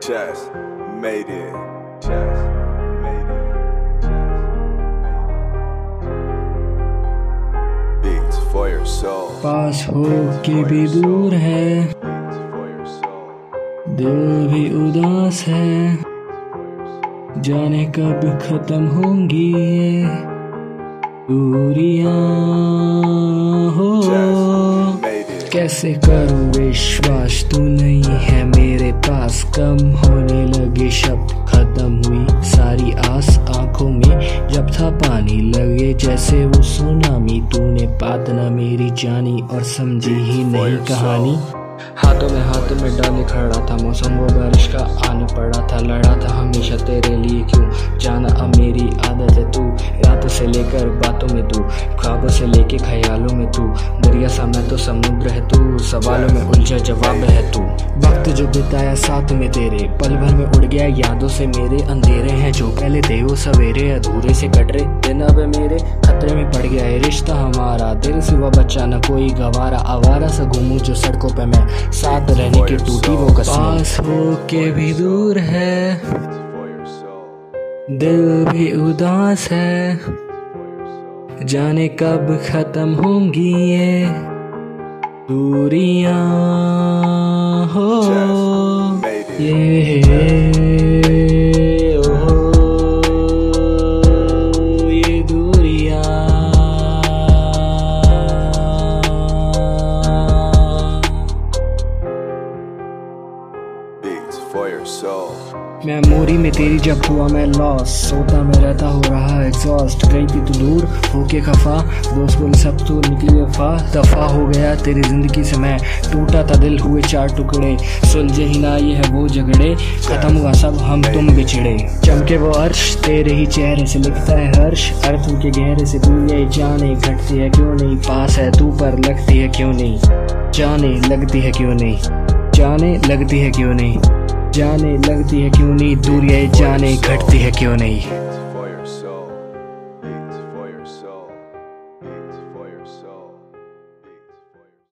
Just made it. Just made it. Beats for your soul. पास हो के भी दूर है, दिल भी उदास है, जाने कब खत्म होंगी ये दूरियां हो। कैसे करूं विश्वास तू नहीं है मेरे पास, कम होने लगे शब्द, खत्म हुई सारी आस आंखों में जब था पानी, लगे जैसे वो सुनामी, तूने बात ना मेरी जानी और समझी ही नहीं कहानी। हाथों में डाले खड़ा था मौसम, वो बारिश का आने पड़ा था, लड़ा था हमेशा तेरे लिए, क्यों जाना अब मेरी आदत है तू, रातों से लेकर बातों में तू, ख्वाबों से लेके ख्यालों में तू, दरिया सा मैं तो समुद्र है तू, सवालों में उलझा जवाब है तू। वक्त जो बिताया साथ में तेरे, पल भर में उड़ गया यादों से मेरे, अंधेरे हैं जो पहले थे वो सवेरे, अधूरे से कट रहे दिन अब मेरे, खतरे में पड़ गया है रिश्ता हमारा, तेरे सिवा बच्चा न कोई गवारा, आवारा सा घूमूं जो सड़कों पे मैं, साथ रहने की टूटी वो कसम। पास हो के भी दूर है, दिल भी उदास है, जाने कब खत्म होंगी ये दूरियां हो। ये दूरियां For your soul. मेमोरी में तेरी जब हुआ मैं लॉस, सोता में रहता हो रहा एग्जॉस्ट, गई थी तू दूर होके खफा, दोस्त बोले सब तू निकली वफा, दफा हो गया तेरी जिंदगी से मैं, टूटा था दिल हुए चार टुकड़े, सुलझे ही ना ये है वो झगड़े, खत्म हुआ सब हम तुम बिछड़े, चमके वो अर्श तेरे ही चेहरे से लिखता है हर्ष, अर्थ के गहरे से तू ये जाने, घटती है क्यों नहीं, पास है तू पर लगती है क्यों नहीं, जाने लगती है क्यों नहीं, जाने लगती है क्यों नहीं, जाने लगती है क्यों नहीं, दूरियां जाने घटती है क्यों नहीं।